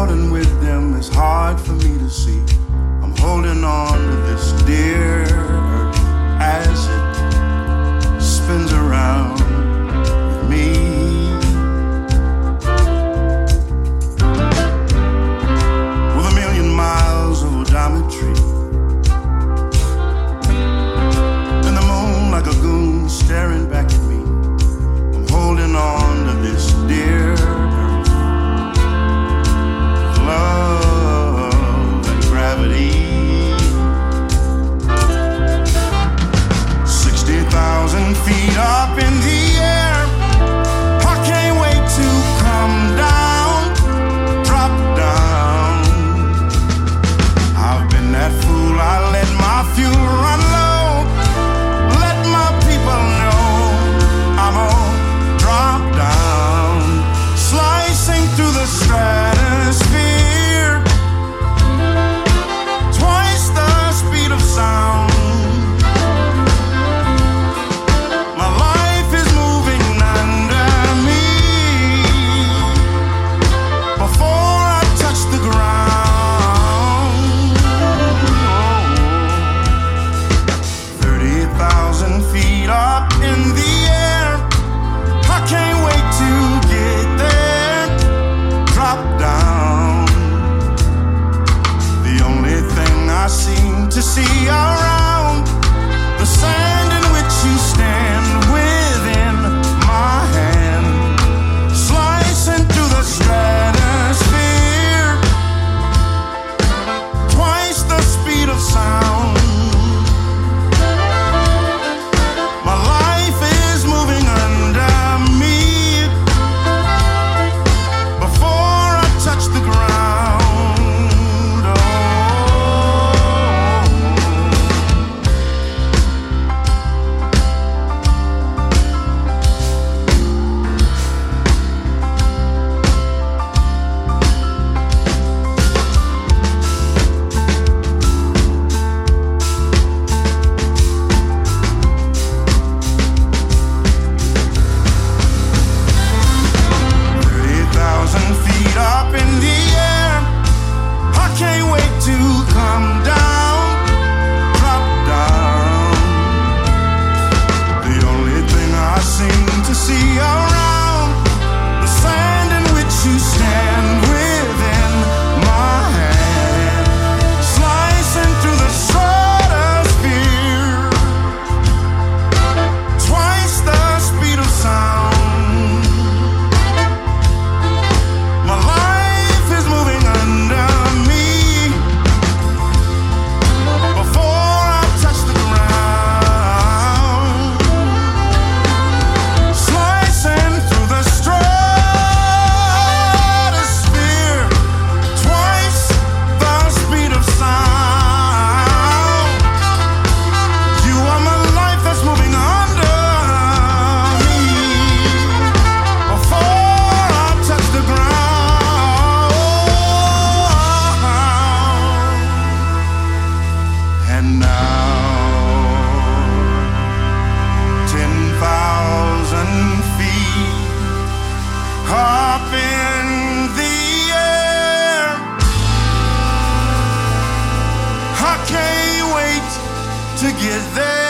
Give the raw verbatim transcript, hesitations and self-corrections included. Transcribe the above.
falling with them is hard for me to see. I'm holding on to this dear earth as it spins around with me. With a million miles of odometry and the moon like a goon staring back at me, I'm holding on to this dear earth, love and gravity. Sixty thousand feet up in the air, I can't wait to come down, drop down. I've been that fool, I let my fuel run low, let my people know I'm on drop down, slicing through the stratosphere, twice the speed of sound. My life is moving under me before I touch the ground. Thirty thousand feet up in the air, I can't wait to get there, drop down. The only thing I seem to see around, the sand in which you stand within my hand, slicing through the stratosphere, twice the speed of sound. My life is moving under me before I touch the ground. Oh. Thirty thousand feet up in the air, I can't wait to come down, drop down. The only thing I seem to see around, the sand in which you stand within my hand, slicing through the stratosphere, twice the speed of sound. My life is moving under me before I touch the ground, slicing through the stratosphere, twice the speed of sound. You are my life that's moving under me before I touch the ground. And now, ten thousand feet up in the air, I can't wait to get there.